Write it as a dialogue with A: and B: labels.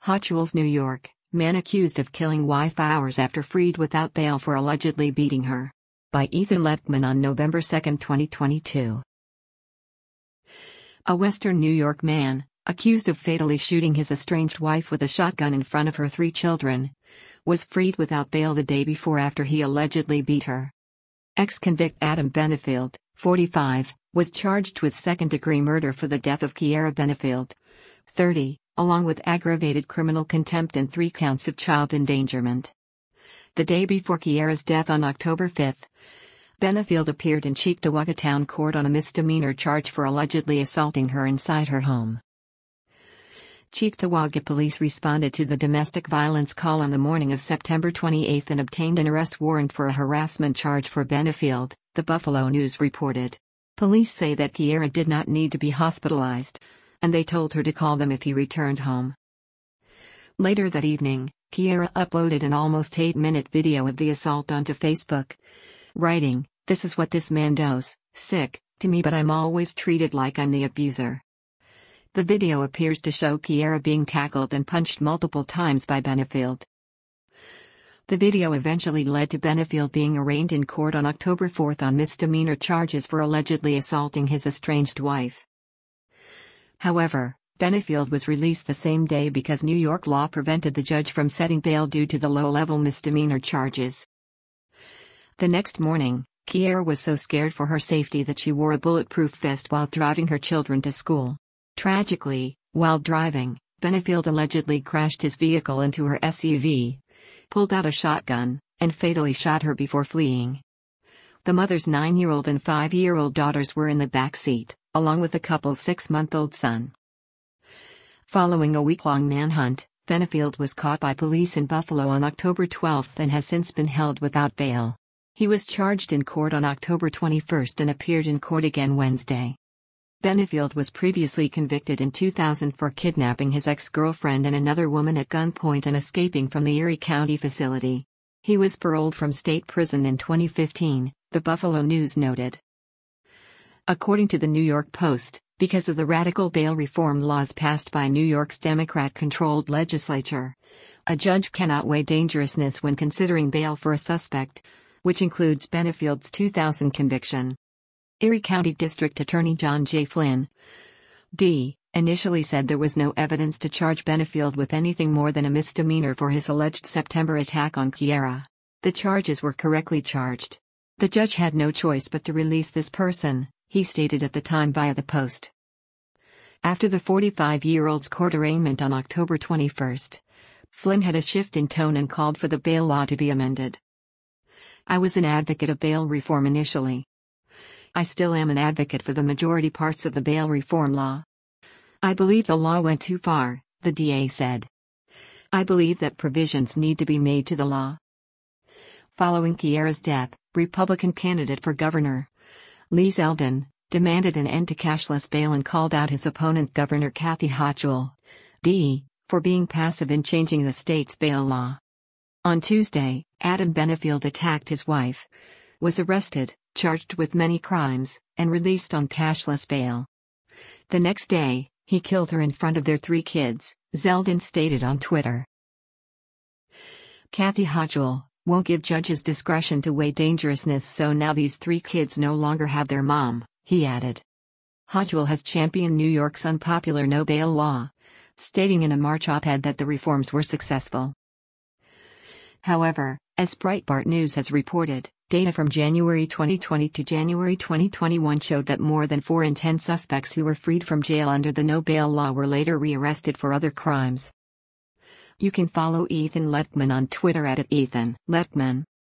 A: Hot Wheels, New York. Man accused of killing wife hours after freed without bail for allegedly beating her. By Ethan Letman on November 2, 2022. A Western New York man, accused of fatally shooting his estranged wife with a shotgun in front of her 3 children, was freed without bail the day before after he allegedly beat her. Ex-convict Adam Benefield, 45, was charged with second-degree murder for the death of Kiera Benefield, 30, along with aggravated criminal contempt and 3 counts of child endangerment. The day before Kiera's death on October 5, Benefield appeared in Cheektowaga Town Court on a misdemeanor charge for allegedly assaulting her inside her home. Cheektowaga police responded to the domestic violence call on the morning of September 28 and obtained an arrest warrant for a harassment charge for Benefield, the Buffalo News reported. Police say that Kiera did not need to be hospitalized, and they told her to call them if he returned home. Later that evening, Kiera uploaded an almost 8-minute video of the assault onto Facebook, writing, "This is what this man does, sick, to me, but I'm always treated like I'm the abuser." The video appears to show Kiera being tackled and punched multiple times by Benefield. The video eventually led to Benefield being arraigned in court on October 4 on misdemeanor charges for allegedly assaulting his estranged wife. However, Benefield was released the same day because New York law prevented the judge from setting bail due to the low-level misdemeanor charges. The next morning, Kiera was so scared for her safety that she wore a bulletproof vest while driving her children to school. Tragically, while driving, Benefield allegedly crashed his vehicle into her SUV, pulled out a shotgun, and fatally shot her before fleeing. The mother's 9-year-old and 5-year-old daughters were in the back seat, along with the couple's 6-month-old son. Following a week-long manhunt, Benefield was caught by police in Buffalo on October 12 and has since been held without bail. He was charged in court on October 21 and appeared in court again Wednesday. Benefield was previously convicted in 2000 for kidnapping his ex-girlfriend and another woman at gunpoint and escaping from the Erie County facility. He was paroled from state prison in 2015, the Buffalo News noted. According to the New York Post, because of the radical bail reform laws passed by New York's Democrat-controlled legislature, a judge cannot weigh dangerousness when considering bail for a suspect, which includes Benefield's 2000 conviction. Erie County District Attorney John J. Flynn, D., initially said there was no evidence to charge Benefield with anything more than a misdemeanor for his alleged September attack on Kiera. The charges were correctly charged. The judge had no choice but to release this person, he stated at the time via the Post. After the 45-year-old's court arraignment on October 21, Flynn had a shift in tone and called for the bail law to be amended. "I was an advocate of bail reform initially. I still am an advocate for the majority parts of the bail reform law. I believe the law went too far," the DA said. "I believe that provisions need to be made to the law." Following Kiera's death, Republican candidate for governor, Lee Zeldin, demanded an end to cashless bail and called out his opponent Governor Kathy Hochul, D., for being passive in changing the state's bail law. On Tuesday, Adam Benefield attacked his wife, was arrested, charged with many crimes, and released on cashless bail. The next day, he killed her in front of their 3 kids, Zeldin stated on Twitter. Kathy Hochul won't give judges discretion to weigh dangerousness, so now these 3 kids no longer have their mom, he added. Hochul has championed New York's unpopular no-bail law, stating in a March op-ed that the reforms were successful. However, as Breitbart News has reported, data from January 2020 to January 2021 showed that more than 4 in 10 suspects who were freed from jail under the no-bail law were later rearrested for other crimes. You can follow Ethan Letman on Twitter at @EthanLetman.